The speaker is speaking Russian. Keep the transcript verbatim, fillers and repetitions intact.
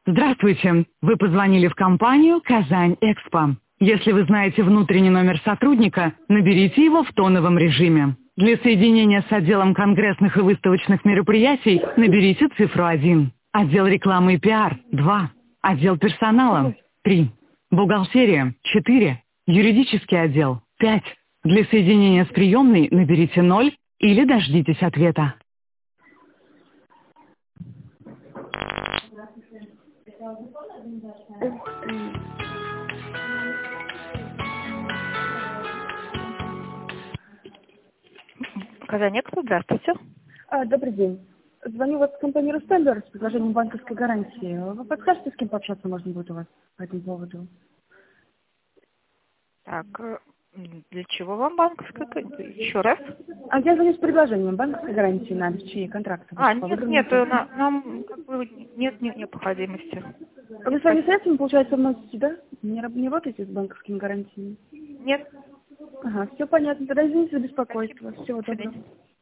Здравствуйте. Вы позвонили в компанию «Казань-Экспо». Если вы знаете внутренний номер сотрудника, наберите его в тоновом режиме. Для соединения с отделом конгрессных и выставочных мероприятий наберите цифру один. Отдел рекламы и пиар– два. Отдел персонала– три. Бухгалтерия– четыре. Юридический отдел– пять. Для соединения с приемной наберите ноль или дождитесь ответа. Ух ты. Казань-Экспо, здравствуйте. А, добрый день. Звоню вас в компанию «Рустембер» с предложением банковской гарантии. Вы подскажете, с кем пообщаться можно будет у вас по этому поводу? Так, э, для чего вам банковская? Еще раз? А я звоню с предложением банковской гарантии на обеспечение контракта. А, нет, нет, э, на- нам как бы нет, нет необходимости. Вы своими средствами, получается, вносите, да? Не, раб- не работаете с банковскими гарантиями? Нет. Ага, все понятно. Тогда извините за беспокойство. Спасибо. Всего До свидания. доброго.